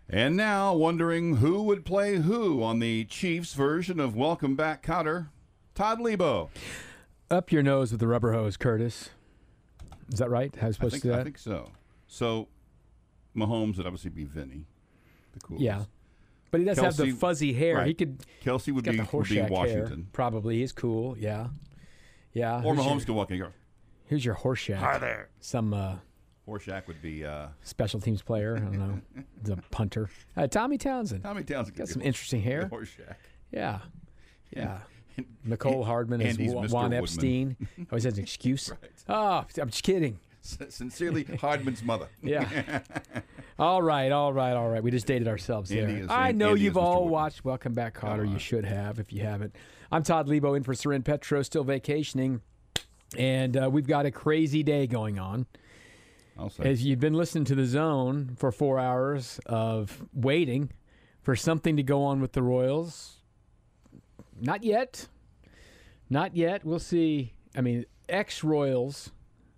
And now, wondering who would play who on the Chiefs version of Welcome Back, Kotter, Todd Lebo. Up your nose with the rubber hose, Curtis. Is that right? How are you supposed to do that? I think so. So, Mahomes would obviously be Vinny, the coolest. Yeah. But he does have the fuzzy hair. Right. He could. Kelsey would be Washington. Washington. Probably. He's cool. Yeah. Yeah. Or Mahomes could walk in and go, who's your Horseshack? Hi there. Some Horseshack would be special teams player. I don't know. The punter. Tommy Townsend. Tommy Townsend got some interesting hair. Horseshack. Yeah. Yeah. Nicole Hardman is Juan Epstein. Always has an excuse. Right. Oh, I'm just kidding. Sincerely, Hardman's mother. Yeah. All right. We just dated ourselves there. I know you've all watched Welcome Back, Kotter. You should have if you haven't. I'm Todd Lebo in for Soren Petro, still vacationing. And we've got a crazy day going on. As you've been listening to The Zone for 4 hours of waiting for something to go on with the Royals. Not yet. We'll see. I mean, ex-Royals.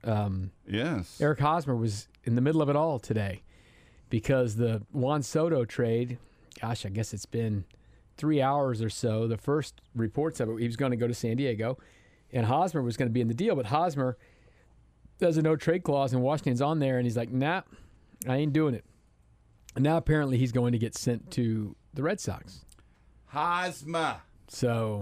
Yes. Eric Hosmer was in the middle of it all today because the Juan Soto trade, gosh, I guess it's been 3 hours or so. The first reports of it, he was going to go to San Diego, and Hosmer was going to be in the deal, but Hosmer there's a no-trade clause, and Washington's on there, and he's like, nah, I ain't doing it. And now apparently he's going to get sent to the Red Sox. Hosmer. So,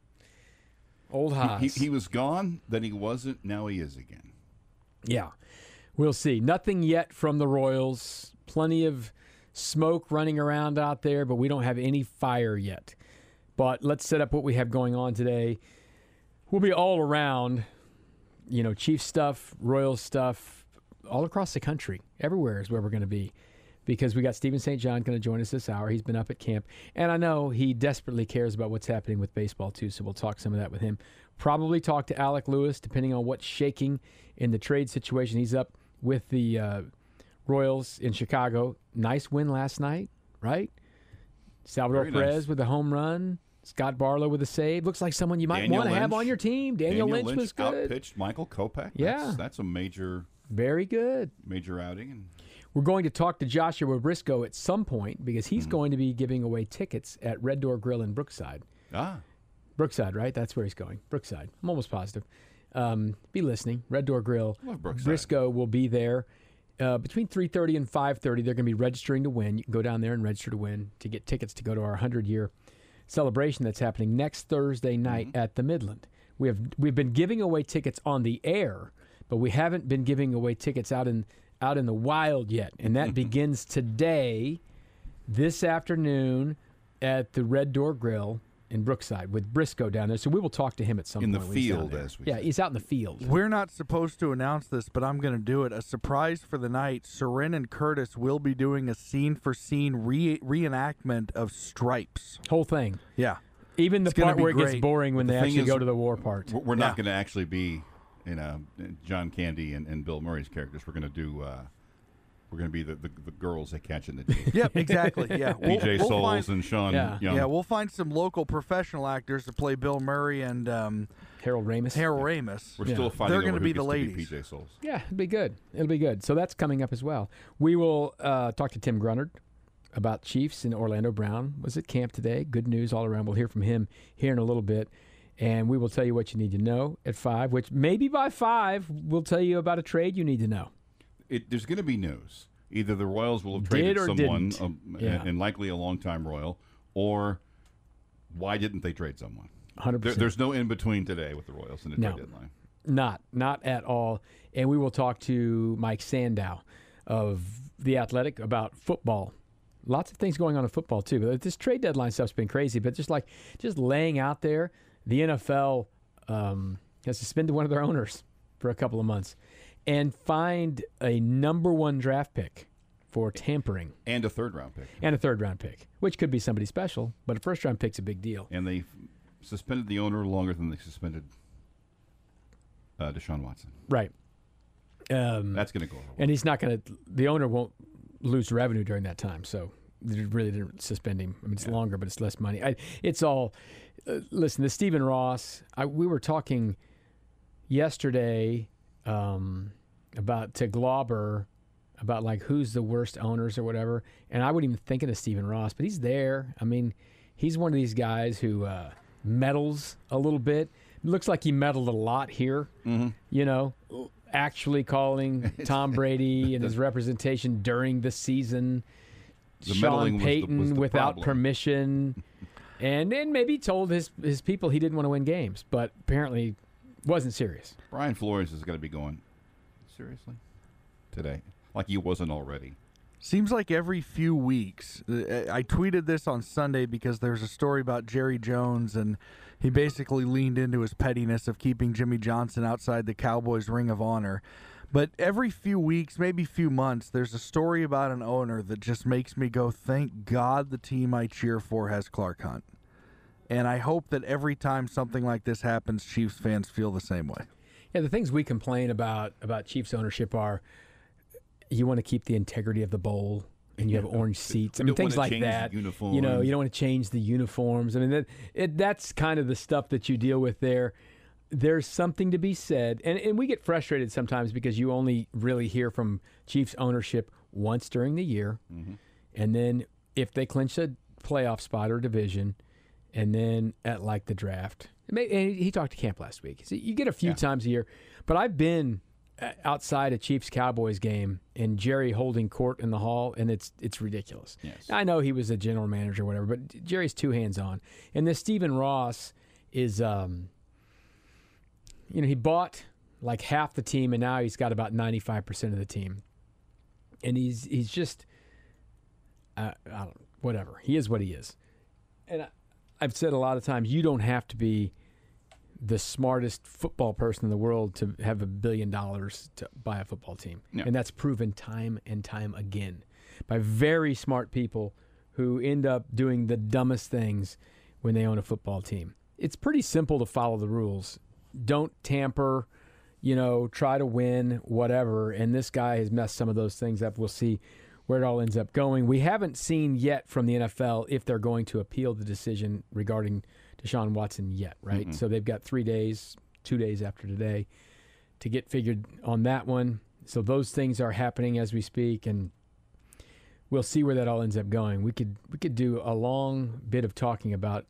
old Hos. He was gone, then he wasn't, now he is again. Yeah, we'll see. Nothing yet from the Royals. Plenty of smoke running around out there, but we don't have any fire yet. But let's set up what we have going on today. We'll be all around, Chiefs stuff, Royals stuff, all across the country. Everywhere is where we're going to be because we got Steven St. John going to join us this hour. He's been up at camp, and I know he desperately cares about what's happening with baseball too, so we'll talk some of that with him. Probably talk to Alec Lewis, depending on what's shaking in the trade situation. He's up with the Royals in Chicago. Nice win last night, right? Salvador Perez with a home run. Scott Barlow with a save. Looks like someone you might want to have on your team. Daniel Lynch was good. Outpitched Michael Kopech. Yeah. That's a major. Very good. Major outing. We're going to talk to Joshua Briscoe at some point because he's going to be giving away tickets at Red Door Grill in Brookside. Brookside, right? That's where he's going. Brookside. I'm almost positive. Be listening. Red Door Grill. Love Brookside. Briscoe will be there. Between 3:30 and 5:30, they're going to be registering to win. You can go down there and register to win to get tickets to go to our 100-year celebration that's happening next Thursday night at the Midland. We've been giving away tickets on the air, but we haven't been giving away tickets out in the wild yet, and that begins today, this afternoon, at the Red Door Grill in Brookside with Briscoe down there. So we will talk to him at some point. In the field, as we say. He's out in the field. We're not supposed to announce this, but I'm going to do it. A surprise for the night. Soren and Curtis will be doing a scene-for-scene reenactment of Stripes. Whole thing. Yeah. Even the part where it great. Gets boring when they actually go to the war part. We're not going to actually be, John Candy and Bill Murray's characters. We're going to do. We're going to be the girls they catch in the jeep. Yep, exactly. Yeah, PJ Souls and Sean Young. Yeah, we'll find some local professional actors to play Bill Murray and Harold Ramis. We're still fighting. They're going to be the ladies. PJ Souls. Yeah, it'll be good. So that's coming up as well. We will talk to Tim Grunnard about Chiefs and Orlando Brown. Was at camp today. Good news all around. We'll hear from him here in a little bit. And we will tell you what you need to know at 5, which maybe by 5 we'll tell you about a trade you need to know. There's going to be news. Either the Royals will have traded someone, and likely a long-time Royal, or why didn't they trade someone? 100%. There's no in-between today with the Royals in the trade deadline. Not at all. And we will talk to Mike Sandow of The Athletic about football. Lots of things going on in football, too. But this trade deadline stuff's been crazy. But just laying out there, the NFL has suspended one of their owners for a couple of months and fined a number 1 draft pick for tampering. And a third-round pick. And a third-round pick, which could be somebody special, but a first-round pick's a big deal. And they suspended the owner longer than they suspended Deshaun Watson. Right. That's going to go over. And he's not going to – the owner won't lose revenue during that time, so they really didn't suspend him. I mean, it's longer, but it's less money. It's all listen, the Stephen Ross, we were talking yesterday about to Glauber about like who's the worst owners or whatever, and I wouldn't even think of Stephen Ross, but he's there. I mean, he's one of these guys who meddles a little bit. It looks like he meddled a lot here, you know, actually calling Tom Brady and his representation during the season, Sean Payton was the without problem. Permission, and then maybe told his people he didn't want to win games, but apparently wasn't serious. Brian Flores is going to be going, seriously, today, like he wasn't already. Seems like every few weeks. I tweeted this on Sunday because there's a story about Jerry Jones, and he basically leaned into his pettiness of keeping Jimmy Johnson outside the Cowboys' Ring of Honor. But every few weeks, maybe few months, there's a story about an owner that just makes me go, thank God the team I cheer for has Clark Hunt. And I hope that every time something like this happens, Chiefs fans feel the same way. Yeah, the things we complain about Chiefs ownership are you want to keep the integrity of the bowl, and you have orange seats. I mean, things like that. You know, you don't want to change the uniforms. I mean, that's kind of the stuff that you deal with there. There's something to be said, and we get frustrated sometimes because you only really hear from Chiefs ownership once during the year, and then if they clinch a playoff spot or division, and then at like the draft. And he talked to camp last week. So you get a few times a year, but I've been outside a Chiefs-Cowboys game and Jerry holding court in the hall, and it's ridiculous. Yes. I know he was a general manager or whatever, but Jerry's too hands-on. And this Stephen Ross is, he bought like half the team, and now he's got about 95% of the team. And he's just, I don't know, whatever. He is what he is. And I've said a lot of times, you don't have to be the smartest football person in the world to have $1 billion to buy a football team. Yeah. And that's proven time and time again by very smart people who end up doing the dumbest things when they own a football team. It's pretty simple to follow the rules. Don't tamper, try to win, whatever. And this guy has messed some of those things up. We'll see where it all ends up going. We haven't seen yet from the NFL if they're going to appeal the decision regarding Deshaun Watson yet, right? Mm-hmm. So they've got 3 days, 2 days after today, to get figured on that one. So those things are happening as we speak, and we'll see where that all ends up going. We could do a long bit of talking about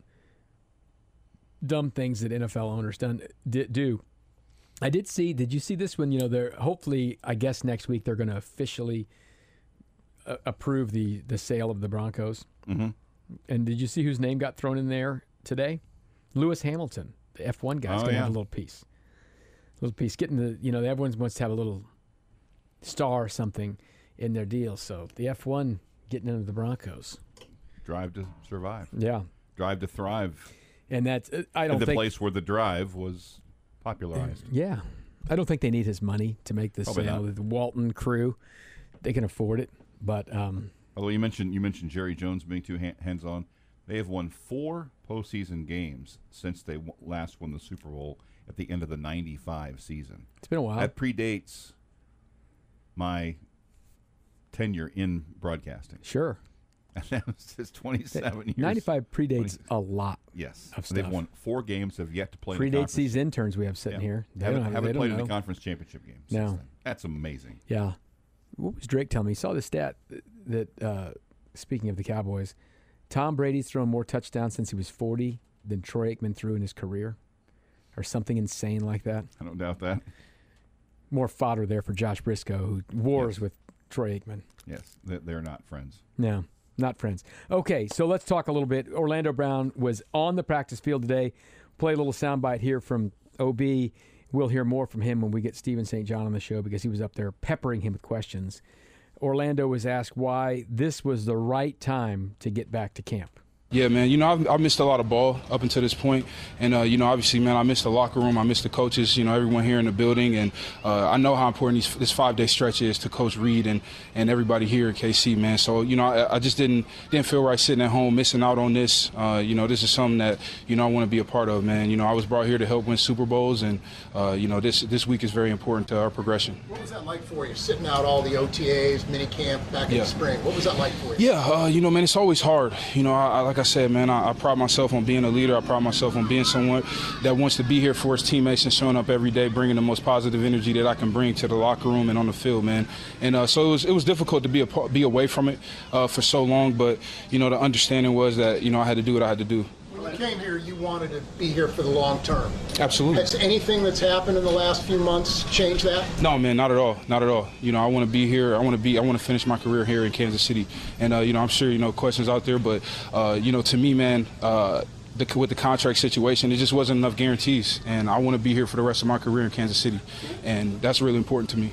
dumb things that NFL owners do. I did see. Did you see this one? They're hopefully, I guess next week they're going to officially approve the sale of the Broncos. Mm-hmm. And did you see whose name got thrown in there today? Lewis Hamilton, the F1 guy's going to have a little piece. Getting everyone wants to have a little star or something in their deal. So the F1 getting into the Broncos. Drive to survive. Yeah. Drive to thrive. And that's, I don't think. The place where the drive was popularized. Yeah. I don't think they need his money to make this sale. The Walton crew, they can afford it. But although you mentioned Jerry Jones being too hands-on, they have won 4 postseason games since they last won the Super Bowl at the end of the '95 season. It's been a while. That predates my tenure in broadcasting. Sure. And that was just 27 years. 95 predates a lot. Yes. Of stuff. They've won 4 games, have yet to play. Predates these interns we have sitting here. They haven't played in the conference championship game. No. That's amazing. Yeah. What was Drake telling me? He saw the stat that speaking of the Cowboys, Tom Brady's thrown more touchdowns since he was 40 than Troy Aikman threw in his career, or something insane like that. I don't doubt that. More fodder there for Josh Briscoe, who wars with Troy Aikman. Yes, they're not friends. No, not friends. Okay, so let's talk a little bit. Orlando Brown was on the practice field today. Play a little soundbite here from OB. We'll hear more from him when we get Stephen St. John on the show because he was up there peppering him with questions. Orlando was asked why this was the right time to get back to camp. Yeah, man, I've missed a lot of ball up until this point. And, obviously, man, I missed the locker room. I missed the coaches, everyone here in the building. And I know how important this 5-day stretch is to Coach Reed and everybody here at KC, man. So, I just didn't feel right sitting at home, missing out on this. This is something that, I want to be a part of, man. I was brought here to help win Super Bowls. And, this week is very important to our progression. What was that like for you, sitting out all the OTAs, mini camp back in the spring? What was that like for you? Yeah, man, it's always hard. like I said, man, I pride myself on being a leader. I pride myself on being someone that wants to be here for his teammates and showing up every day, bringing the most positive energy that I can bring to the locker room and on the field, man. And so it was difficult to be away from it for so long, but, you know, the understanding was that, you know, I had to do what I had to do. When you came here, you wanted to be here for the long term. Absolutely. Has anything that's happened in the last few months changed that? No, man, not at all. Not at all. You know, I want to be here. I want to finish my career here in Kansas City. And, you know, I'm sure, you know, questions out there. But, you know, to me, man, with the contract situation, it just wasn't enough guarantees. And I want to be here for the rest of my career in Kansas City. And that's really important to me.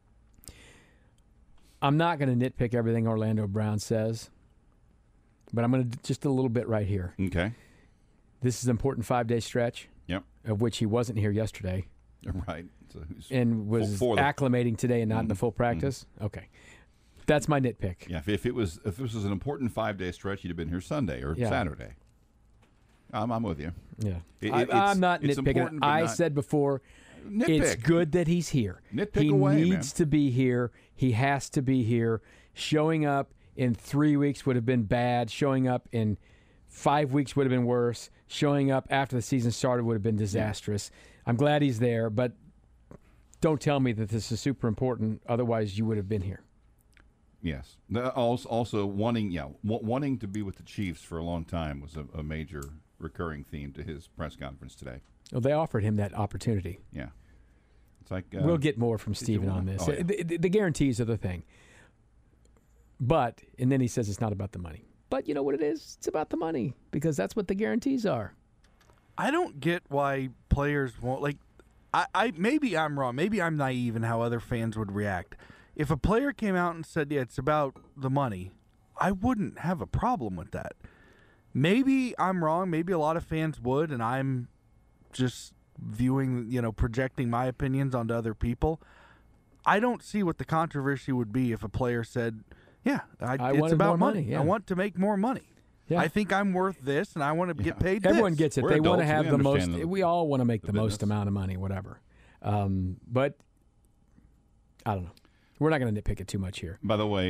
I'm not going to nitpick everything Orlando Brown says, but I'm going to just a little bit right here. Okay. This is an important 5-day stretch. Yep. Of which he wasn't here yesterday. Right. So and was acclimating today and not in the full practice. Okay. That's my nitpick. Yeah, if this was an important 5-day stretch, you'd have been here Sunday or Saturday. I'm with you. Yeah. I'm not nitpicking. I said before, it's good that he's here. Nitpick away, man. He needs to be here. He has to be here. Showing up in 3 weeks would have been bad. Showing up in 5 weeks would have been worse. Showing up after the season started would have been disastrous. I'm glad he's there, but don't tell me that this is super important. Otherwise, you would have been here. Yes. Also wanting to be with the Chiefs for a long time was a major recurring theme to his press conference today. Well, they offered him that opportunity. Yeah. It's like we'll get more from Steven on this. Oh, yeah. The guarantees are the thing. And then he says it's not about the money. But you know what it is? It's about the money because that's what the guarantees are. I don't get why players won't like. I maybe I'm wrong. Maybe I'm naive in how other fans would react. If a player came out and said, "Yeah, it's about the money," I wouldn't have a problem with that. Maybe I'm wrong. Maybe a lot of fans would, and I'm just viewing, projecting my opinions onto other people. I don't see what the controversy would be if a player said, yeah, it's about money. Yeah. I want to make more money. Yeah. I think I'm worth this, and I want to get paid Everyone this. gets it. We're they adults. want to have the most. Them. We all want to make the business. most amount of money, whatever. But I don't know. We're not going to nitpick it too much here. By the way,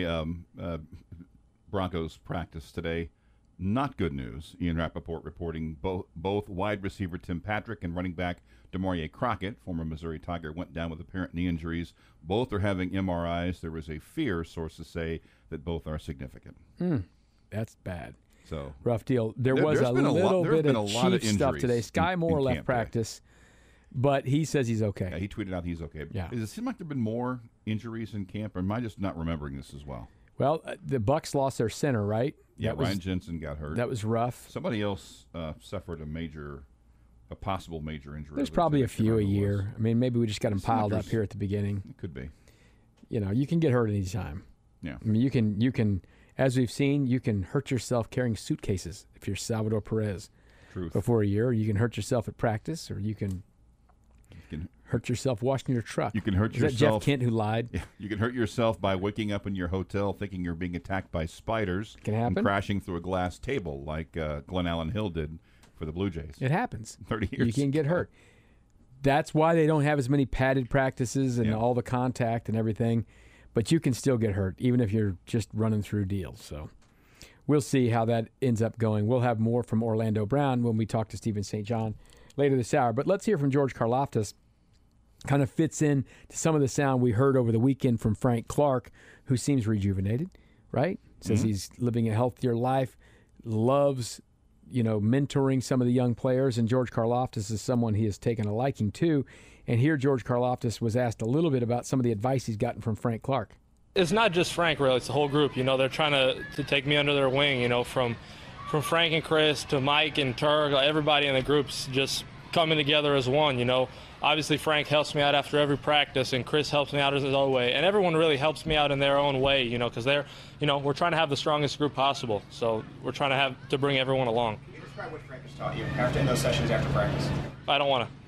Broncos practice today. Not good news. Ian Rappaport reporting both wide receiver Tim Patrick and running back Demaria Crockett, former Missouri Tiger, went down with apparent knee injuries. Both are having MRIs. There was a fear, sources say, that both are significant. That's bad. So rough deal. There's a little bit of Chiefs stuff today. Sky Moore left practice, but he says he's okay. Yeah, he tweeted out he's okay. Yeah. Does it seem like there have been more injuries in camp, or am I just not remembering this as well? Well, the Bucs lost their center, right? Yeah, Ryan Jensen got hurt. That was rough. Somebody else suffered a possible major injury. There's probably a few a year. I mean, maybe we just got them piled up here at the beginning. It could be. You can get hurt anytime. Yeah. I mean, you can, as we've seen, you can hurt yourself carrying suitcases if you're Salvador Perez. Truth. Before a year, you can hurt yourself at practice, or you can hurt yourself washing your truck. You can hurt yourself. Is that Jeff Kent who lied? Yeah, you can hurt yourself by waking up in your hotel thinking you're being attacked by spiders. Can happen. And crashing through a glass table like Glenn Allen Hill did for the Blue Jays. It happens. 30 years You can get hurt. That's why they don't have as many padded practices and all the contact and everything. But you can still get hurt, even if you're just running through deals. So we'll see how that ends up going. We'll have more from Orlando Brown when we talk to Stephen St. John later this hour. But let's hear from George Karlaftis. Kind of fits in to some of the sound we heard over the weekend from Frank Clark, who seems rejuvenated, right? Says he's living a healthier life, loves, mentoring some of the young players. And George Karlaftis is someone he has taken a liking to. And here George Karlaftis was asked a little bit about some of the advice he's gotten from Frank Clark. It's not just Frank, really. It's the whole group. They're trying to take me under their wing, from Frank and Chris to Mike and Turk. Everybody in the group's just coming together as one, Obviously, Frank helps me out after every practice, and Chris helps me out in his own way. And everyone really helps me out in their own way, because they're, we're trying to have the strongest group possible. So we're trying to bring everyone along. Can you describe what Frank has taught you in those sessions after practice? I don't want to.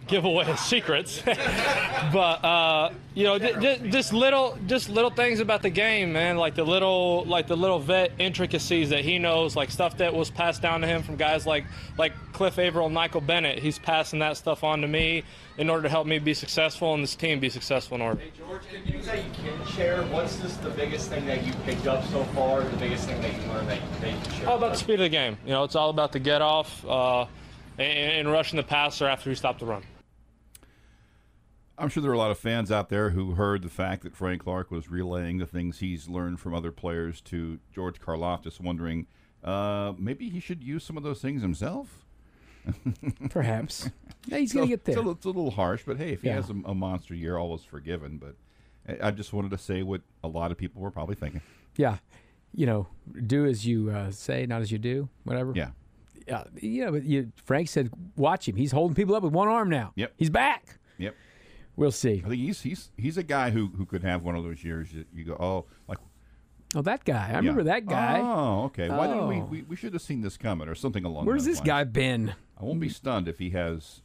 give away his secrets. But just little things about the game, man. Like the little vet intricacies that he knows, like stuff that was passed down to him from guys like Cliff Averill and Michael Bennett. He's passing that stuff on to me in order to help me be successful and this team be successful in order. Hey George, things that you can share. What's the biggest thing that you picked up so far? The biggest thing that you learned that you can share? All about the speed of the game. It's all about the get off and rushing the passer after we stop the run. I'm sure there are a lot of fans out there who heard the fact that Frank Clark was relaying the things he's learned from other players to George Karlaftis, wondering maybe he should use some of those things himself. Perhaps. Yeah, he's going to get there. It's a little harsh, but hey, if he has a monster year, all is forgiven. But I just wanted to say what a lot of people were probably thinking. Yeah. Do as you say, not as you do, whatever. Yeah. But Frank said, watch him. He's holding people up with one arm now. Yep. He's back. Yep. We'll see. I think he's a guy who could have one of those years that you go, that guy. I remember that guy. Oh, okay. Why didn't we should have seen this coming or something along Where's those this lines. guy been? I won't be stunned if he has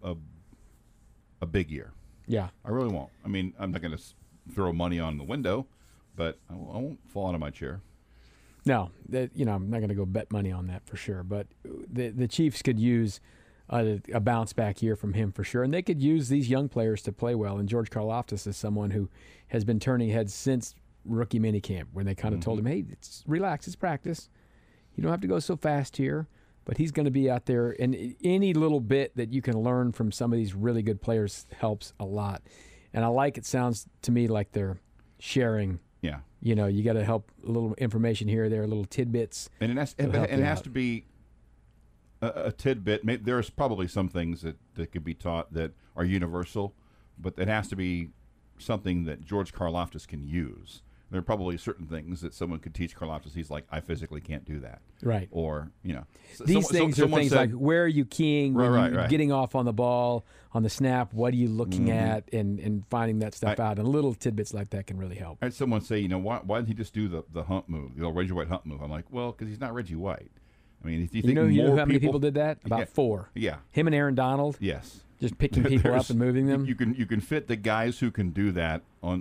a big year. Yeah. I really won't. I mean, I'm not going to throw money on the window, but I won't fall out of my chair. No, I'm not going to go bet money on that for sure. But the Chiefs could use a bounce back year from him for sure, and they could use these young players to play well. And George Karlaftis is someone who has been turning heads since rookie minicamp, when they kind of told him, "Hey, relax, it's practice. You don't have to go so fast here." But he's going to be out there, and any little bit that you can learn from some of these really good players helps a lot. And it sounds to me like they're sharing. Yeah. You got to help a little information here or there, little tidbits. And it has to be a tidbit. There's probably some things that could be taught that are universal, but it has to be something that George Karlaftis can use. There are probably certain things that someone could teach Karlaftis. He's like, I physically can't do that. Right. Or, These things are things like, where are you keying when you're getting off on the ball, on the snap, what are you looking at, and finding that stuff out. And little tidbits like that can really help. I had someone say, why didn't he just do the hump move, the old Reggie White hump move? I'm like, well, because he's not Reggie White. I mean, if you think you know how many people did that? About 4. Yeah. Him and Aaron Donald. Yes. Just picking people up and moving them. You can fit the guys who can do that on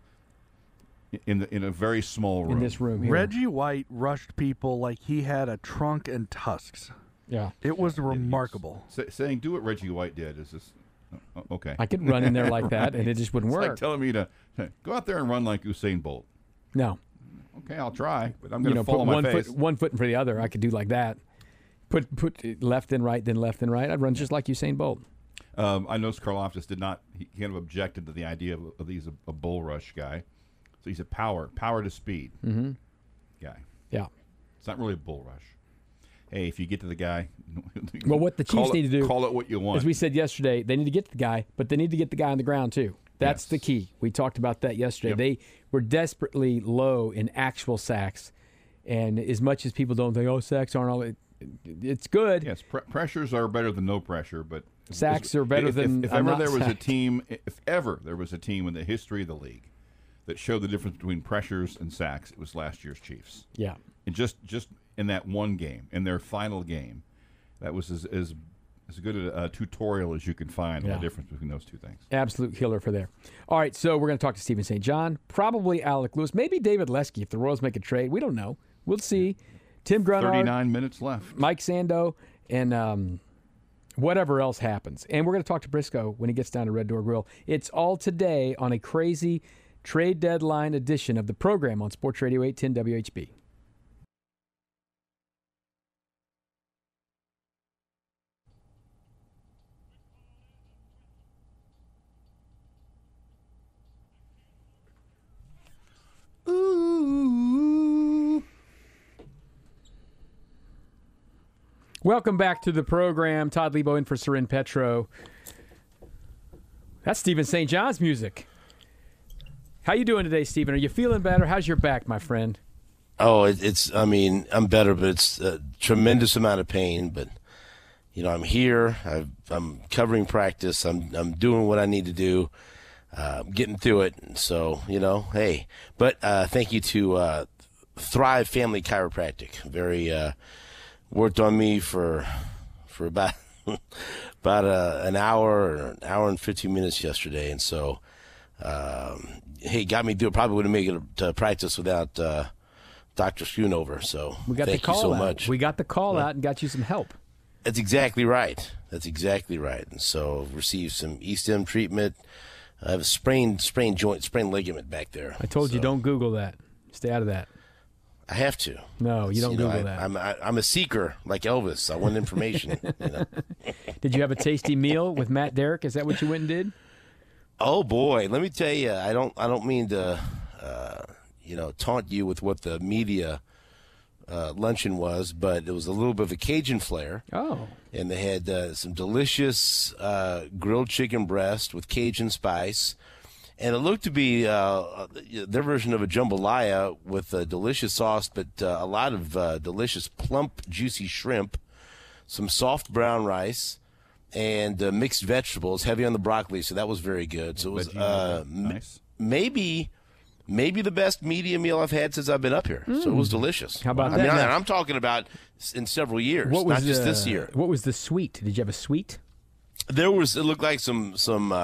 in a very small room. In this room here. Reggie White rushed people like he had a trunk and tusks. Yeah. It was remarkable. Saying do what Reggie White did is just okay. I could run in there like that, and it just wouldn't it's work. Like telling me to go out there and run like Usain Bolt. No. Okay, I'll try, but I'm going to fall on put my face. one foot in front of the other. I could do like that. Put left and right, then left and right. I'd run just like Usain Bolt. I noticed Karlaftis did not. He kind of objected to the idea of these a bull rush guy. So he's a power to speed guy. Yeah. It's not really a bull rush. Hey, if you get to the guy, well, what the Chiefs need to do, call it what you want. As we said yesterday, they need to get to the guy, but they need to get the guy on the ground too. That's the key. We talked about that yesterday. Yep. They were desperately low in actual sacks, and as much as people don't think, sacks aren't all. It's good. Yes, pressures are better than no pressure, but sacks are better than if ever not there was sacked. if ever there was a team in the history of the league that showed the difference between pressures and sacks, it was last year's Chiefs. Yeah. And just in that one game, in their final game, that was as good a tutorial as you can find on the difference between those two things. Absolute killer for there. All right, so we're going to talk to Stephen St. John, probably Alec Lewis, maybe David Lesky if the Royals make a trade. We don't know. We'll see. Tim Grunard, 39 minutes left. Mike Sando, and whatever else happens. And we're going to talk to Briscoe when he gets down to Red Door Grill. It's all today on a crazy trade deadline edition of the program on Sports Radio 810 WHB. Ooh. Welcome back to the program. Todd Lebo in for Soren Petro. That's Stephen St. John's music. How you doing today, Stephen? Are you feeling better? How's your back, my friend? Oh, I mean, I'm better, but it's a tremendous amount of pain. But, I'm here. I'm covering practice. I'm doing what I need to do, getting through it. So, hey. But thank you to Thrive Family Chiropractic. Very worked on me for about about an hour and 15 minutes yesterday, and so hey, got me through. Probably wouldn't make it to practice without Dr. Schoonover. So We got thank the call you so out. much. We got the call out and got you some help. That's exactly right. And so I've received some E-stim treatment. I have a sprained ligament back there. I told you, don't Google that. Stay out of that. I have to. No, you don't Google that. I'm a seeker like Elvis. I want information. Did you have a tasty meal with Matt Derrick? Is that what you went and did? Oh boy, let me tell you, I don't mean to taunt you with what the media luncheon was, but it was a little bit of a Cajun flair. Oh. And they had some delicious grilled chicken breast with Cajun spice. And it looked to be their version of a jambalaya with a delicious sauce, but a lot of delicious, plump, juicy shrimp, some soft brown rice, and mixed vegetables, heavy on the broccoli, so that was very good. So it was nice. maybe the best media meal I've had since I've been up here. So it was delicious. How about I that? mean, Now- I'm talking about in several years, What was not just this year. What was the sweet? Did you have a sweet? It looked like some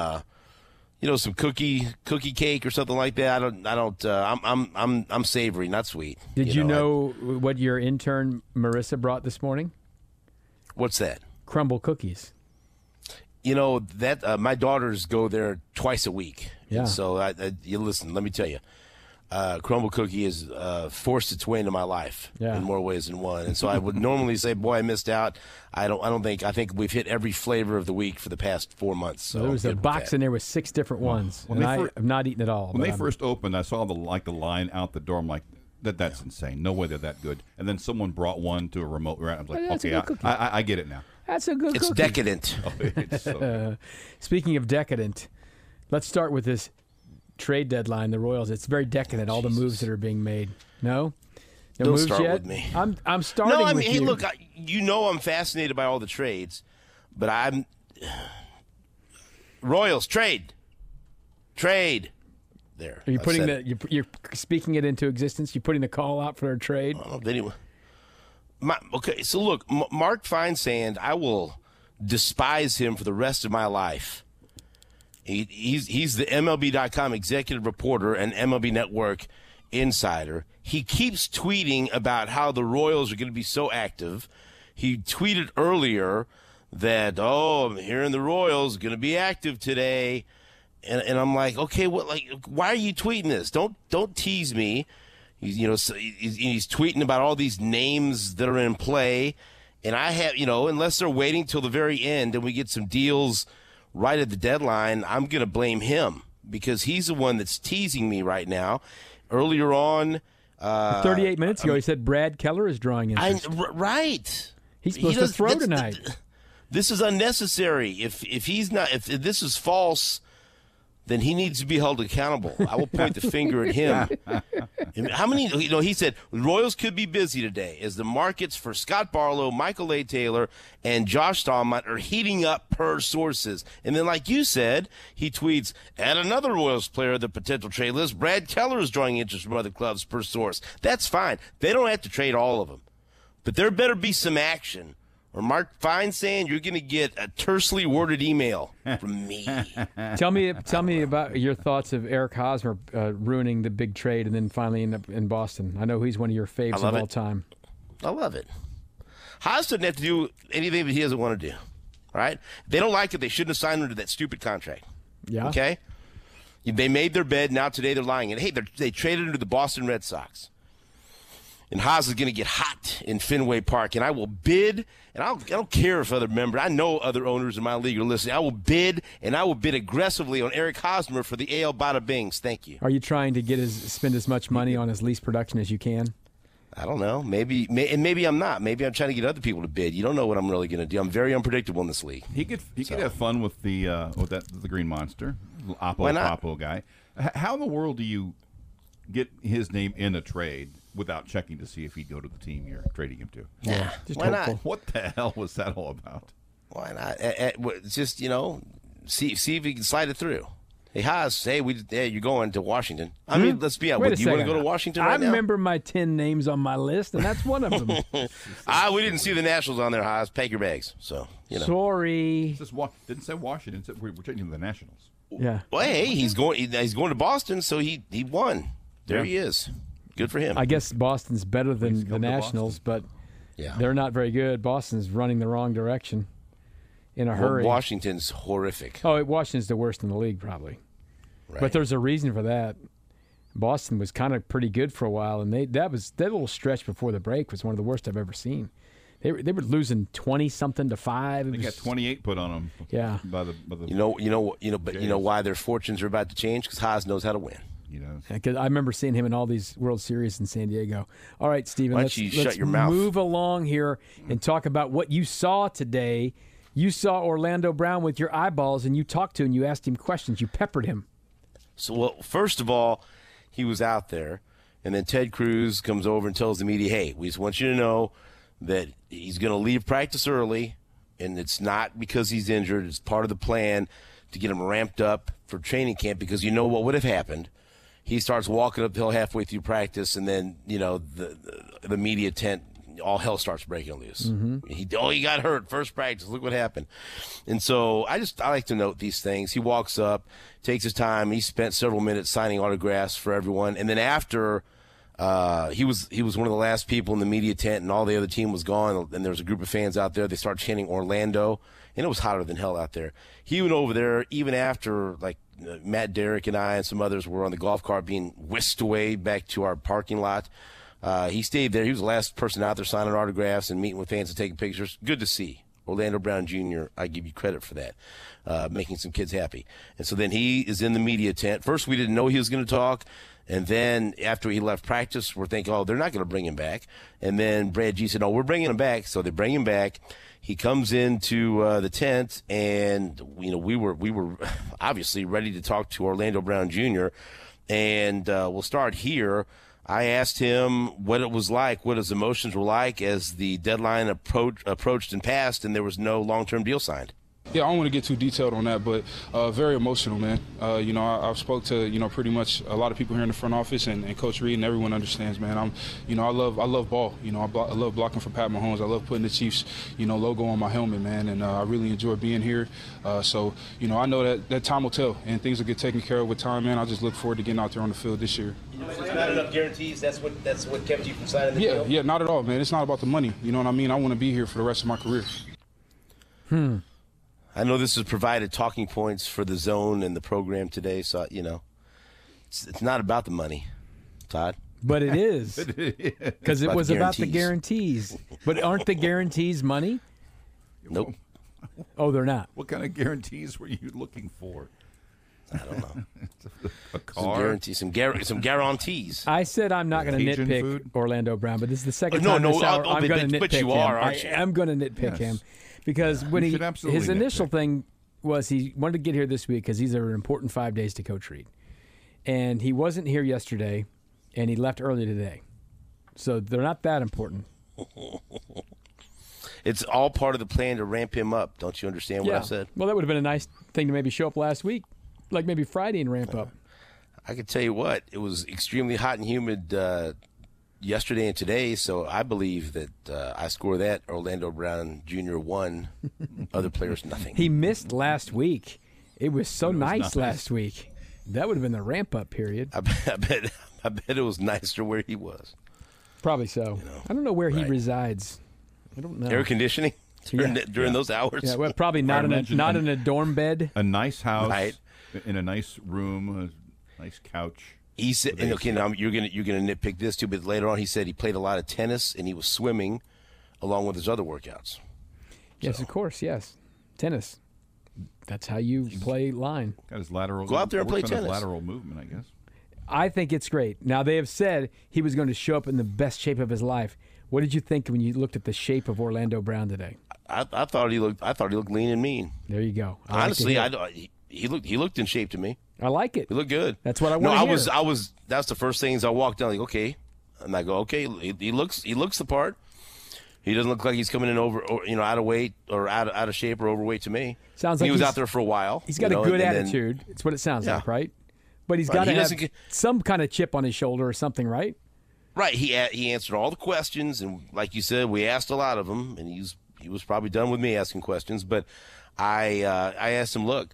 cookie cake or something like that. I'm savory, not sweet. Did you know what your intern Marissa brought this morning? What's that? Crumble cookies. That my daughters go there twice a week. Yeah. And so you listen. Let me tell you, Crumble Cookie has forced its way into my life in more ways than one. And so I would normally say, "Boy, I missed out." I think we've hit every flavor of the week for the past 4 months. So there was a box in there with 6 different ones, and I've not eaten it all. When they first opened, I saw the line out the door. I'm like, that's insane. No way they're that good. And then someone brought one to a remote restaurant. I was like, That's a okay, good cookie. I get it now. That's a good It's cookie. decadent. It's so good. Speaking of decadent, let's start with this trade deadline, the Royals. It's very decadent, all the moves that are being made. No? No Don't moves start yet? with me. I'm starting No, I mean, with hey, you. look, I'm fascinated by all the trades, but I'm Royals trade. There. Are you I putting said the you're speaking it into existence? You're putting the call out for a trade? I don't know if anyone. Okay, so look, Mark Feinsand, I will despise him for the rest of my life. He's the MLB.com executive reporter and MLB Network insider. He keeps tweeting about how the Royals are going to be so active. He tweeted earlier that, I'm hearing the Royals are going to be active today. And I'm like, okay, why are you tweeting this? Don't tease me. He's tweeting about all these names that are in play. And I have, unless they're waiting till the very end and we get some deals right at the deadline, I'm going to blame him because he's the one that's teasing me right now. Earlier on, 38 minutes ago, he said Brad Keller is drawing interest. Right. He's supposed to throw tonight. This is unnecessary. If this is false, then he needs to be held accountable. I will point the finger at him. How many, he said, Royals could be busy today as the markets for Scott Barlow, Michael A. Taylor, and Josh Stallman are heating up per sources. And then, like you said, he tweets, add another Royals player to the potential trade list. Brad Keller is drawing interest from other clubs per source. That's fine. They don't have to trade all of them. But there better be some action. Or Mark Feinsand, you're going to get a tersely worded email from me. Tell me about your thoughts of Eric Hosmer ruining the big trade and then finally end up in Boston. I know he's one of your faves of all time. I love it. Haas doesn't have to do anything that he doesn't want to do. All right? If they don't like it, they shouldn't have signed him to that stupid contract. Yeah. Okay? They made their bed. Now today they're lying. And, hey, they traded him to the Boston Red Sox. And Haas is going to get hot in Fenway Park. And I will bid, and I don't care if other members, I know other owners in my league are listening. I will bid, and I will bid aggressively on Eric Hosmer for the AL Bada Bings. Thank you. Are you trying to spend as much money on his lease production as you can? I don't know. Maybe I'm not. Maybe I'm trying to get other people to bid. You don't know what I'm really going to do. I'm very unpredictable in this league. He could have fun with the Green Monster, Oppo guy. How in the world do you get his name in a trade without checking to see if he'd go to the team you're trading him to? Yeah, just why hopeful. not? What the hell was that all about? Why not? It's just see if he can slide it through. Hey, Haas, you're going to Washington. I mean, let's be honest. Do you want to go to Washington right now? I remember my 10 names on my list, and that's one of them. We didn't see the Nationals on there, Haas. Pack your bags. So You know. Sorry. It says didn't say Washington. It said we're changing to the Nationals. Yeah. Well, hey, he's going to Boston, so he won. There Yeah. he is. Good for him. I guess Boston's better Please than the come to Nationals, but yeah. they're not very good. Boston's running the wrong direction in a hurry. Washington's horrific. Oh, Washington's the worst in the league, probably. Right. But there's a reason for that. Boston was kind of pretty good for a while, and that little stretch before the break was one of the worst I've ever seen. They were losing 20-something to 5. They got 28 put on them. Yeah. By the you know why their fortunes are about to change? Because Haas knows how to win. Because I remember seeing him in all these World Series in San Diego. All right, Steven, Why let's don't you shut your mouth? move along here and talk about what you saw today. You saw Orlando Brown with your eyeballs, and you talked to him, you asked him questions, you peppered him. So, well, first of all, he was out there, and then Ted Cruz comes over and tells the media, hey, we just want you to know that he's going to leave practice early, and it's not because he's injured. It's part of the plan to get him ramped up for training camp, because you know what would have happened. He starts walking uphill halfway through practice, and then, the media tent, all hell starts breaking loose. Mm-hmm. He got hurt first practice. Look what happened. And so I like to note these things. He walks up, takes his time. He spent several minutes signing autographs for everyone. And then after he was one of the last people in the media tent, and all the other team was gone, and there was a group of fans out there. They started chanting Orlando, and it was hotter than hell out there. He went over there even after, Matt Derrick and I and some others were on the golf cart being whisked away back to our parking lot. He stayed there. He was the last person out there signing autographs and meeting with fans and taking pictures. Good to see. Orlando Brown Jr., I give you credit for that, making some kids happy. And so then he is in the media tent. First, we didn't know he was going to talk. And then after he left practice, we're thinking, they're not going to bring him back. And then Brad G said, no, we're bringing him back. So they bring him back. He comes into the tent, and we were obviously ready to talk to Orlando Brown Jr. And we'll start here. I asked him what it was like, what his emotions were like as the deadline approached and passed, and there was no long-term deal signed. Yeah, I don't want to get too detailed on that, but very emotional, man. I've spoke to pretty much a lot of people here in the front office, and Coach Reed, and everyone understands, man. I love ball. I love blocking for Pat Mahomes. I love putting the Chiefs, logo on my helmet, man, and I really enjoy being here. So I know that time will tell, and things will get taken care of with time, man. I just look forward to getting out there on the field this year. There's not enough guarantees. That's what kept you from signing the deal. Yeah, not at all, man. It's not about the money. You know what I mean? I want to be here for the rest of my career. I know this has provided talking points for the zone and the program today, so it's not about the money, Todd. But it is, because it was about the guarantees. But aren't the guarantees money? Nope. Oh, they're not. What kind of guarantees were you looking for? I don't know. A car? Some guarantees. I said I'm not going to Cajun nitpick food? Orlando Brown, but this is the second time this hour I'm going to nitpick but you him. are, aren't you? I'm going to nitpick him because when you should absolutely his initial nitpick. thing was he wanted to get here this week because these are important 5 days to Coach Reed, and he wasn't here yesterday, and he left early today, so they're not that important. It's all part of the plan to ramp him up. Don't you understand what I said? Well, that would have been a nice thing to maybe show up last week, like maybe Friday and ramp up. I can tell you what, it was extremely hot and humid yesterday and today, so I believe that I score that Orlando Brown Jr. 1, other players nothing. He missed last week. It was so nice last week. That would have been the ramp-up period. I bet it was nicer where he was. Probably so. I don't know where he resides. I don't know. Air conditioning during those hours. Yeah, well, probably not in a dorm bed. A nice house, Right. in a nice room, a nice couch. He said, and okay, now you're gonna nitpick this too, but later on he said he played a lot of tennis and he was swimming along with his other workouts. Yes, of course, yes. Tennis. That's how you play line. Got his lateral. Go out there and play works on his tennis. lateral movement, I guess. I think it's great. Now, they have said he was going to show up in the best shape of his life. What did you think when you looked at the shape of Orlando Brown today? I thought he looked lean and mean. There you go. Honestly, he looked in shape to me. I like it. He looked good. That's what I want to hear. I was. That's the first things I walked down. Like, okay, and I go, okay. He looks the part. He doesn't look like he's coming in out of weight or out of shape or overweight to me. Sounds like he was he's- out there for a while. He's got a good attitude. It's what it sounds like, right? But he's got to have some kind of chip on his shoulder or something, right? Right. He answered all the questions, and like you said, we asked a lot of them, and was probably done with me asking questions, but I asked him, look,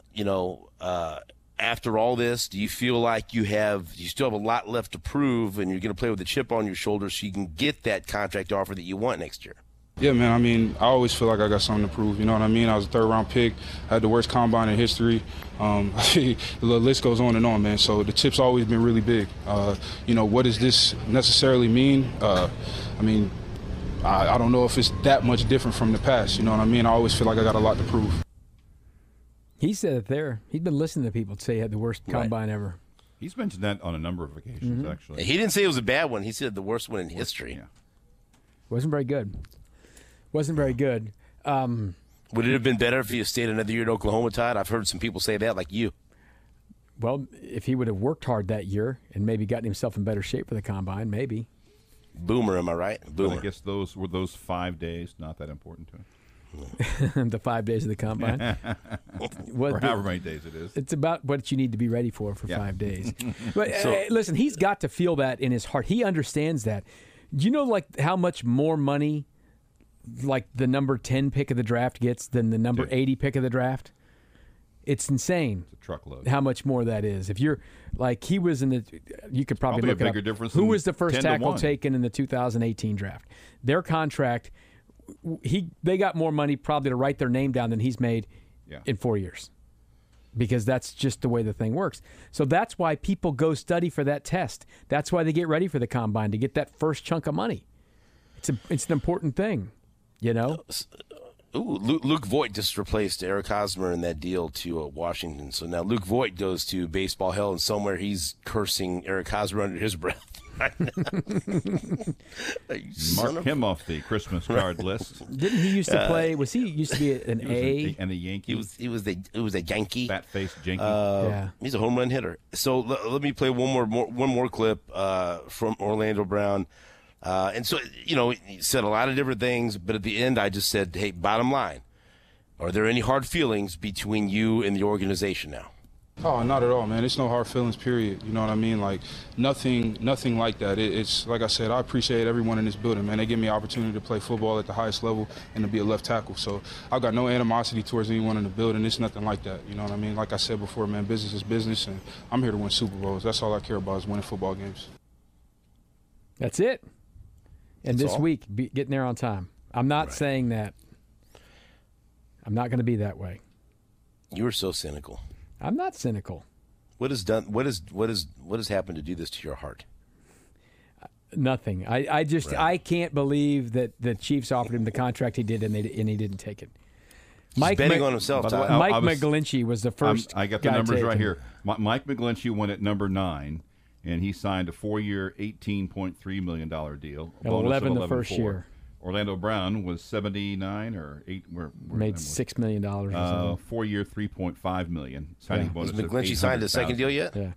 after all this, do you feel like you still have a lot left to prove, and you're going to play with a chip on your shoulder so you can get that contract offer that you want next year? Yeah, man, I mean, I always feel like I got something to prove, you know what I mean? I was a third-round pick, I had the worst combine in history. The list goes on and on, man, so the chip's always been really big. What does this necessarily mean? I don't know if it's that much different from the past, you know what I mean? I always feel like I got a lot to prove. He said it there. He's been listening to people say he had the worst combine ever. He's mentioned that on a number of occasions, actually. He didn't say it was a bad one. He said the worst one in history. Yeah. Wasn't very good. Wasn't very good. Would it have been better if he had stayed another year at Oklahoma, Todd? I've heard some people say that, like you. Well, if he would have worked hard that year and maybe gotten himself in better shape for the combine, maybe. Boomer, am I right? Boomer. But I guess those 5 days not that important to him. The 5 days of the combine. Or however many days it is. It's about what you need to be ready for 5 days. But listen, he's got to feel that in his heart. He understands that. Do you know like how much more money like the number 10 pick of the draft gets than the number 80 pick of the draft? It's insane. It's a truckload. How much more that is. If you're like he was in the, you could probably look a it bigger up. Difference. Who was the first 10 to tackle 1. taken in the 2018 draft? Their contract, they got more money probably to write their name down than he's made in 4 years, because that's just the way the thing works. So that's why people go study for that test. That's why they get ready for the combine, to get that first chunk of money. It's an important thing, you know. Ooh, Luke Voigt just replaced Eric Hosmer in that deal to Washington. So now Luke Voigt goes to baseball hell, and somewhere he's cursing Eric Hosmer under his breath. Mark him off the Christmas card list. Didn't he used to play? Was he used to be an A? And a Yankee. It was a Yankee. Fat-faced Yankee. He's a home run hitter. So let me play one more clip from Orlando Brown. And so, he said a lot of different things, but at the end I just said, hey, bottom line, are there any hard feelings between you and the organization now? Oh, not at all, man. It's no hard feelings, period. You know what I mean? Like, nothing like that. It's, like I said, I appreciate everyone in this building, man. They give me an opportunity to play football at the highest level and to be a left tackle. So I've got no animosity towards anyone in the building. It's nothing like that. You know what I mean? Like I said before, man, business is business, and I'm here to win Super Bowls. That's all I care about, is winning football games. That's it. And this week, getting there on time. I'm not saying that. I'm not going to be that way. You were so cynical. I'm not cynical. What has happened to do this to your heart? Nothing. I can't believe that the Chiefs offered him the contract he did, and he didn't take it. He's betting on himself. Mike McGlinchey was the first. I got the numbers right here. Mike McGlinchey went at number 9. And he signed a 4-year, $18.3 million deal. 11 the first year. Orlando Brown was 79 or 8. Made $6 million. 4-year, $3.5 million. Signing bonus. Has McGlinchey signed a second deal yet? Yeah.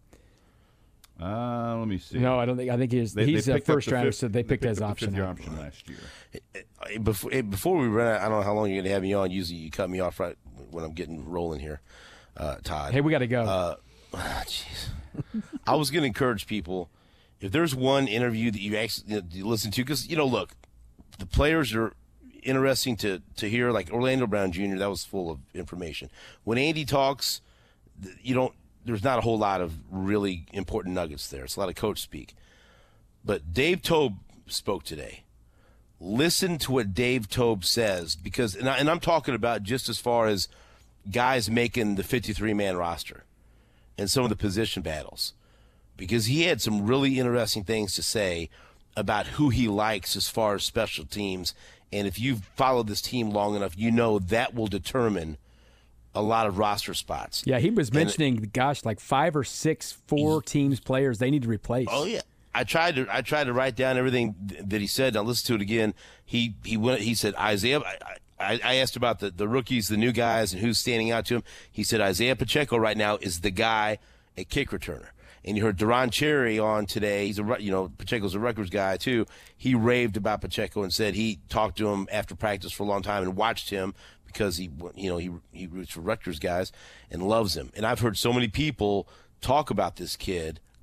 Let me see. No, I don't think. I think he's a first rounder, so they picked his option. Fifth-year option last year. Before we run out, I don't know how long you're going to have me on. Usually you cut me off right when I'm getting rolling here, Todd. Hey, we got to go. Jeez. I was going to encourage people, if there's one interview that you actually listen to, because, look, the players are interesting to hear, like Orlando Brown Jr., that was full of information. When Andy talks, there's not a whole lot of really important nuggets there. It's a lot of coach speak. But Dave Toub spoke today. Listen to what Dave Toub says, because, and I'm talking about just as far as guys making the 53-man roster and some of the position battles, because he had some really interesting things to say about who he likes as far as special teams. And if you've followed this team long enough, that will determine a lot of roster spots. Yeah, he was mentioning, like 5 or 6 teams players they need to replace. Oh yeah, I tried to write down everything that he said. Now listen to it again. He said Isaiah. I asked about the rookies, the new guys, and who's standing out to him. He said Isaiah Pacheco right now is the guy at kick returner. And you heard Duron Cherry on today. He's Pacheco's a Rutgers guy too. He raved about Pacheco and said he talked to him after practice for a long time and watched him because he roots for Rutgers guys and loves him. And I've heard so many people talk about this kid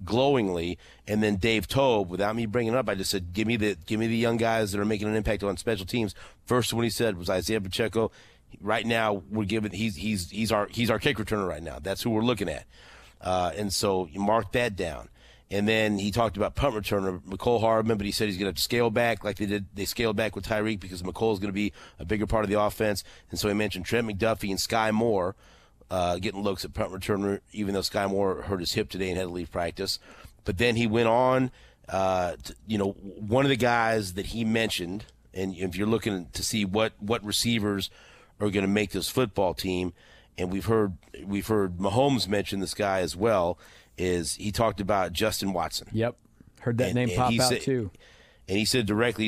glowingly. And then Dave Tobe, without me bringing it up, I just said, give me the young guys that are making an impact on special teams. First one he said was Isaiah Pacheco. Right now, we're giving he's our kick returner right now. That's who we're looking at, and so you mark that down. And then he talked about punt returner McCole Hardman, but he said he's going to scale back like they scaled back with Tyreek because McCole is going to be a bigger part of the offense. And so he mentioned Trent McDuffie and Sky Moore getting looks at punt returner, even though Sky Moore hurt his hip today and had to leave practice. But then he went on, one of the guys that he mentioned, and if you're looking to see what receivers are going to make this football team, and we've heard Mahomes mention this guy as well, is he talked about Justin Watson. Yep. Heard that name pop out too. And he said directly,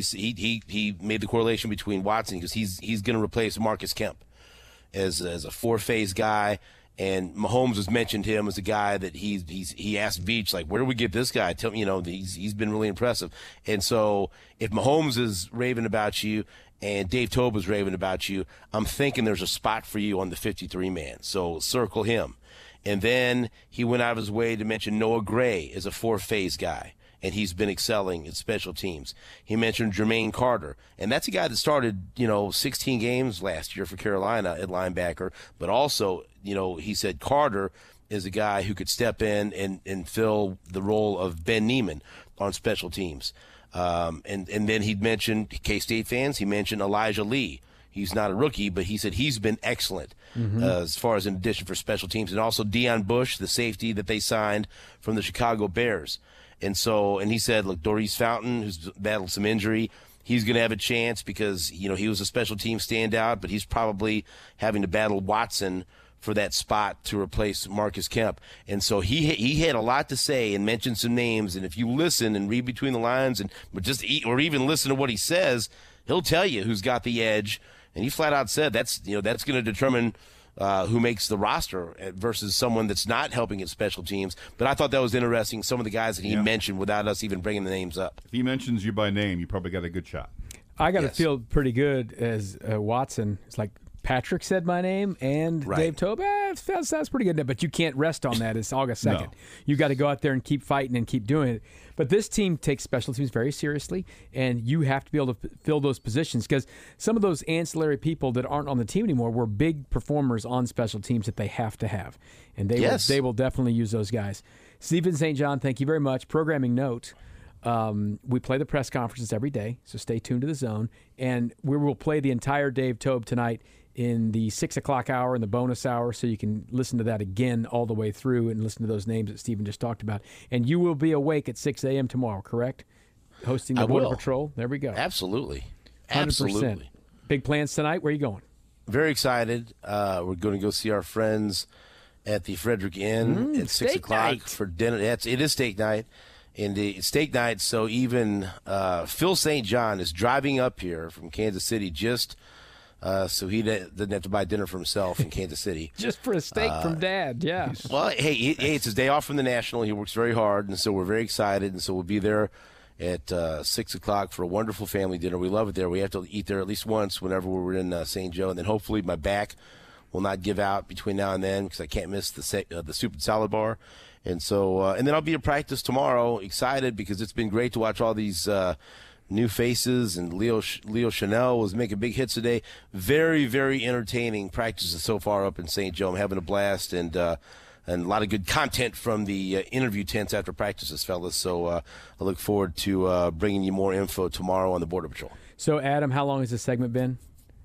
he made the correlation between Watson because he's going to replace Marcus Kemp as a four-phase guy. And Mahomes has mentioned him as a guy that he asked Veach, like, where do we get this guy? Tell me, he's been really impressive. And so if Mahomes is raving about you and Dave Tobe is raving about you, I'm thinking there's a spot for you on the 53-man. So circle him. And then he went out of his way to mention Noah Gray as a four-phase guy, and he's been excelling in special teams. He mentioned Jermaine Carter, and that's a guy that started, 16 games last year for Carolina at linebacker. But also, he said Carter is a guy who could step in and fill the role of Ben Neiman on special teams. And then he'd mentioned K-State fans. He mentioned Elijah Lee. He's not a rookie, but he said he's been excellent as far as in addition for special teams. And also Deion Bush, the safety that they signed from the Chicago Bears. And he said, look, Doris Fountain, who's battled some injury, he's going to have a chance because, he was a special team standout, but he's probably having to battle Watson for that spot to replace Marcus Kemp. And so he had a lot to say and mentioned some names. And if you listen and read between the lines or even listen to what he says, he'll tell you who's got the edge. And he flat out said that's going to determine who makes the roster versus someone that's not helping at special teams. But I thought that was interesting, some of the guys that he mentioned without us even bringing the names up. If he mentions you by name, you probably got a good shot. I got to feel pretty good as Watson. It's like Patrick said my name and Dave Tobe. Sounds pretty good. But you can't rest on that. It's August 2nd. No. You got to go out there and keep fighting and keep doing it. But this team takes special teams very seriously, and you have to be able to fill those positions because some of those ancillary people that aren't on the team anymore were big performers on special teams that they have to have. And they will definitely use those guys. Stephen St. John, thank you very much. Programming note. We play the press conferences every day, so stay tuned to The Zone. And we will play the entire Dave Tobe tonight in the 6 o'clock hour and the bonus hour, so you can listen to that again all the way through and listen to those names that Stephen just talked about. And you will be awake at 6 a.m. tomorrow, correct? Hosting the Border Patrol. There we go. Absolutely. 100%. Absolutely. Big plans tonight. Where are you going? Very excited. We're going to go see our friends at the Frederick Inn at 6 o'clock for dinner. It is steak night. And it's steak night, so even Phil St. John is driving up here from Kansas City just so he doesn't have to buy dinner for himself in Kansas City. Just for a steak from Dad, yeah. Well, hey, it's his day off from the National. He works very hard, and so we're very excited. And so we'll be there at 6 o'clock for a wonderful family dinner. We love it there. We have to eat there at least once whenever we're in St. Joe. And then hopefully my back will not give out between now and then because I can't miss the soup and salad bar. And so, and then I'll be at practice tomorrow, excited because it's been great to watch all these new faces. And Leo Chanel was making big hits today. Very, very entertaining practices so far up in St. Joe. I'm having a blast and a lot of good content from the interview tents after practices, fellas. So I look forward to bringing you more info tomorrow on the Border Patrol. So, Adam, how long has this segment been?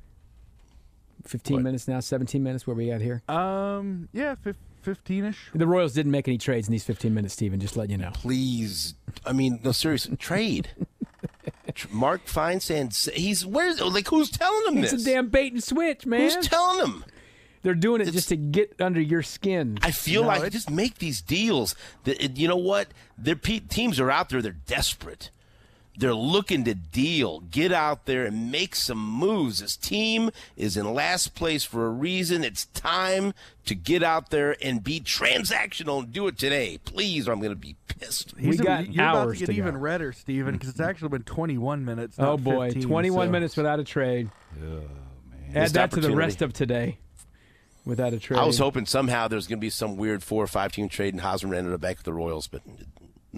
15 minutes now, 17 minutes, where we at here? 15-ish. The Royals didn't make any trades in these 15 minutes, Stephen, just letting you know. Please. I mean, no, seriously, trade. Mark Feinsand, who's telling him this? It's a damn bait and switch, man. Who's telling him? They're doing it just to get under your skin. I feel like just make these deals. You know what? Teams are out there. They're desperate. They're looking to deal. Get out there and make some moves. This team is in last place for a reason. It's time to get out there and be transactional and do it today, please, or I'm going to be pissed. You're about to get even redder, Stephen, because it's actually been 21 minutes. Oh boy, 15, 21 minutes without a trade. Oh, man. Add that to the rest of today. Without a trade. I was hoping somehow there's going to be some weird 4 or 5 team trade and Hosmer ended up back with the Royals, but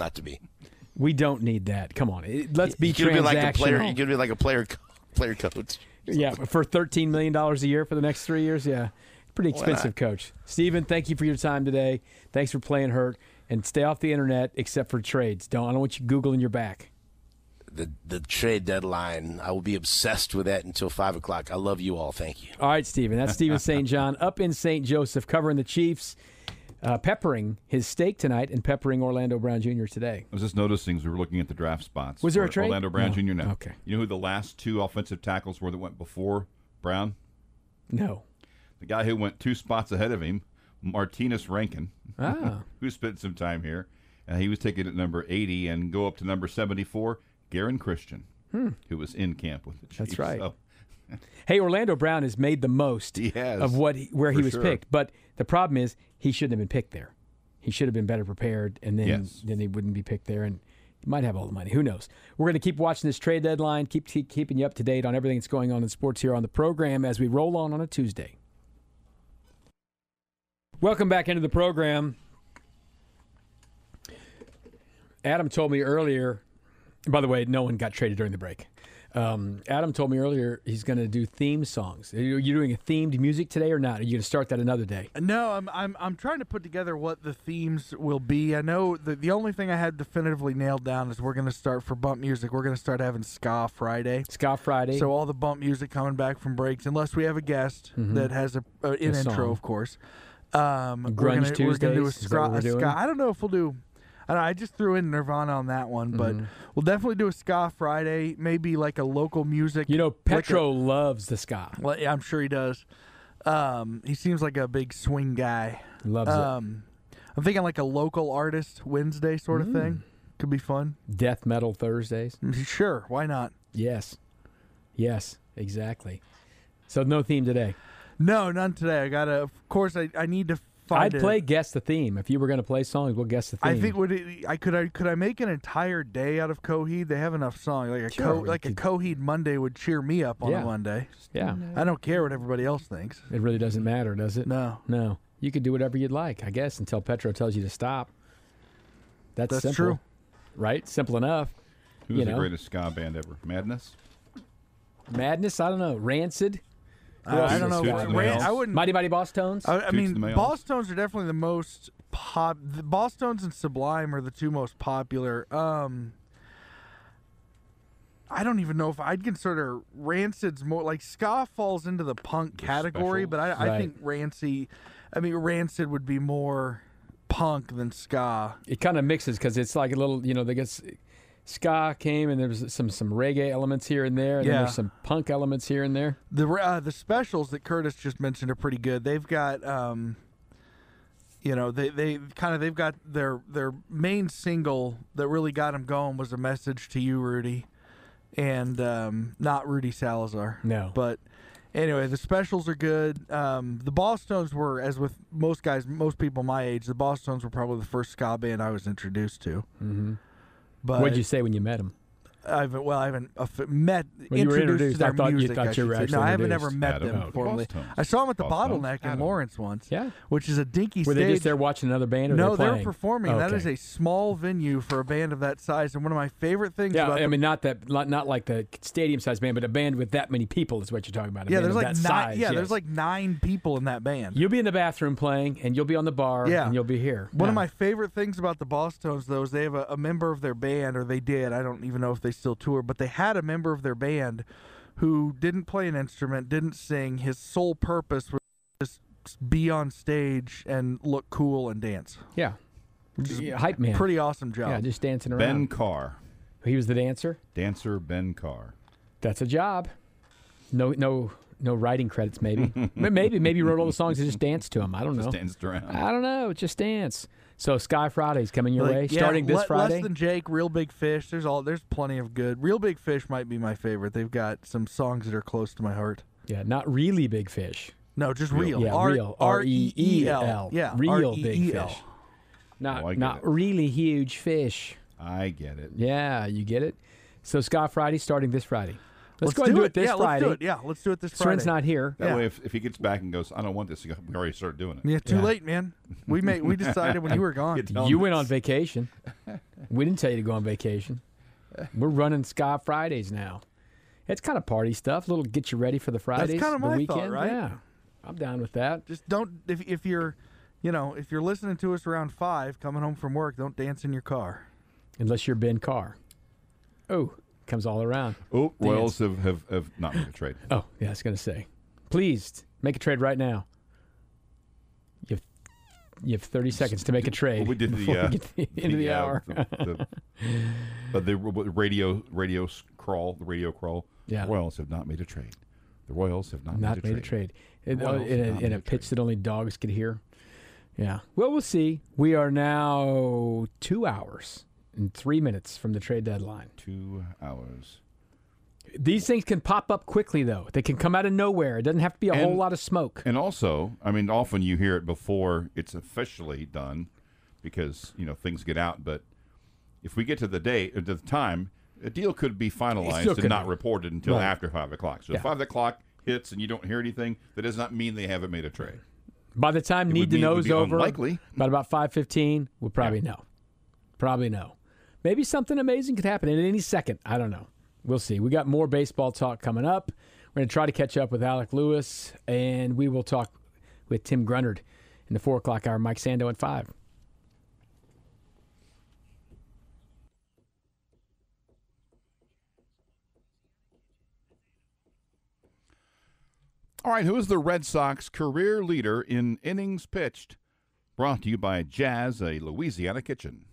not to be. We don't need that. Come on. Let's be You could be like a player. transactional. You could be like a player coach. Yeah, for $13 million a year for the next 3 years, yeah. Pretty expensive coach. Steven, thank you for your time today. Thanks for playing hurt. And stay off the internet except for trades. I don't want you Googling your back. The trade deadline, I will be obsessed with that until 5 o'clock. I love you all. Thank you. All right, Steven. That's Steven St. John up in St. Joseph covering the Chiefs, peppering his stake tonight and peppering Orlando Brown Jr. today. I was just noticing as we were looking at the draft spots. Was there a for trade? Orlando Brown No. Jr. now. Okay. You know who the last 2 offensive tackles were that went before Brown? No. The guy who went 2 spots ahead of him, Martinez Rankin, Ah. who spent some time here. He was taken at number 80 and go up to number 74, Garen Christian, who was in camp with the Chiefs. That's right. So, Hey, Orlando Brown has made the most He has, of where he for was sure. picked. But the problem is he shouldn't have been picked there. He should have been better prepared, and then Yes. he wouldn't be picked there. And he might have all the money. Who knows? We're going to keep watching this trade deadline, keeping you up to date on everything that's going on in sports here on the program as we roll on a Tuesday. Welcome back into the program. Adam told me earlier, by the way, no one got traded during the break. Adam told me earlier he's going to do theme songs. Are you doing a themed music today or not? Are you going to start that another day? No, I'm trying to put together what the themes will be. I know the only thing I had definitively nailed down is we're going to start for bump music. We're going to start having Ska Friday. Ska Friday. So all the bump music coming back from breaks, unless we have a guest that has an intro, song. of course. Grunge we're gonna do a Tuesdays, is that what we're doing? ska. I don't know if we'll do. I just threw in Nirvana on that one, but we'll definitely do a Ska Friday. Maybe like a local music. You know, like Petro loves the ska. Well, yeah, I'm sure he does. He seems like a big swing guy. Loves it. I'm thinking like a local artist Wednesday sort of thing. Could be fun. Death Metal Thursdays. Sure, why not? Yes, exactly. So no theme today. No, none today. Of course, I need to find I'd play Guess the Theme. If you were going to play songs, we'll guess the theme. I think could I make an entire day out of Coheed? They have enough songs. Like a Sure, you a Coheed Monday would cheer me up on Yeah. a Monday. Yeah. I don't care what everybody else thinks. It really doesn't matter, does it? No. You could do whatever you'd like, I guess, until Petro tells you to stop. That's simple. true. Right? Simple enough. who's You the know. greatest ska band ever? Madness? Madness? I don't know. Rancid? I don't know. Toots and the Mayals? I wouldn't. Mighty Mighty Boss Tones? I Toots mean, and the Mayals? Boss Tones are definitely the most pop. The Boss Tones and Sublime are the 2 most popular. I don't even know if I'd consider Rancid's more like ska falls into the punk category, but I Right. think Rancid would be more punk than ska. It kind of mixes because it's like a little, they get ska came and there was some reggae elements here and there, and then Yeah. there's some punk elements here and there. The specials that Curtis just mentioned are pretty good. They've got they've got their main single that really got them going was A Message to You, Rudy, and not Rudy Salazar. No. But anyway, the specials are good. The Boss Tones were, as with most people my age, the Boss Tones were probably the first ska band I was introduced to. Mm-hmm. But What'd you say when you met him? I haven't met When you were introduced to introduced, I their thought you music. thought I you were should say. actually No, I haven't introduced. ever met Adam. them Oh, formally. Boss Tones. I saw them at the Boss Tones. Bottleneck in Adam. Lawrence once. Yeah. Which is a dinky Were stage. they just there watching another band, or No, they're they're playing? performing. That is Okay. a small venue for a band of that size, and one of my favorite things Yeah, about I mean, not like the stadium-sized band, but a band with that many people is what you're talking about. A yeah, band there's of like that size, yes. there's like 9 people in that band. You'll be in the bathroom playing, and you'll be on the bar, Yeah. and you'll be here. One of Yeah. my favorite things about the Boss Tones, though, is they have a member of their band, or they did. I don't even know if they still tour, but they had a member of their band who didn't play an instrument, didn't sing. His sole purpose was just be on stage and look cool and dance. Yeah, hype man. Pretty awesome job. Yeah, just dancing Ben around. Carr. He was the dancer. Dancer Ben Carr. That's a job. No writing credits, maybe. maybe wrote all the songs and just danced to them. I don't know. Just danced around. I don't know. Just dance. So Sky Friday's coming your way, Yeah, starting this Friday. Less Than Jake, Real Big Fish. There's plenty of good. Real Big Fish might be my favorite. They've got some songs that are close to my heart. Yeah, not really big fish. No, just real. Yeah, real. R-E-E-L. Yeah, real big R-E-E-L. fish. Oh, I get Not it. really huge fish. I get it. Yeah, you get it. So Sky Friday starting this Friday. Let's go do and do it this yeah, Friday. Let's do it. Yeah, let's do it this Friday. Sren's not here. That Yeah. way, if he gets back and goes, I don't want this, we already started doing it. Yeah, too Yeah. late, man. We decided when you were gone. Good tell You him went this. on vacation. We didn't tell you to go on vacation. We're running Ska Fridays now. It's kind of party stuff. A little get you ready for the Fridays. That's kind of the my weekend. thought, right? Yeah, I'm down with that. Just don't if you're, if you're listening to us around 5, coming home from work, don't dance in your car. Unless you're Ben Carr. Oh, comes all around. Oh, Royals have not made a trade. Oh, yeah, I was going to say. Please, make a trade right now. You have 30 seconds to make a trade. Well, we did before we get to the end of the hour. The radio crawl. Yeah. The Royals have not made a trade. The Royals have not made a trade. In a pitch that only dogs could hear. Yeah. Well, we'll see. We are now 2 hours and 3 minutes from the trade deadline. 2 hours. These things can pop up quickly, though. They can come out of nowhere. It doesn't have to be a whole lot of smoke. And also, I mean, often you hear it before it's officially done because, things get out. But if we get to the date, at the time, a deal could be finalized and not reported until after 5 o'clock. So if 5 o'clock hits and you don't hear anything, that does not mean they haven't made a trade. By the time need to know is over, unlikely. About 5:15, we'll probably know. Probably know. Maybe something amazing could happen at any second. I don't know. We'll see. We got more baseball talk coming up. We're going to try to catch up with Alec Lewis, and we will talk with Tim Grunnard in the 4 o'clock hour. Mike Sando at 5. All right, who is the Red Sox career leader in innings pitched? Brought to you by Jazz, a Louisiana kitchen.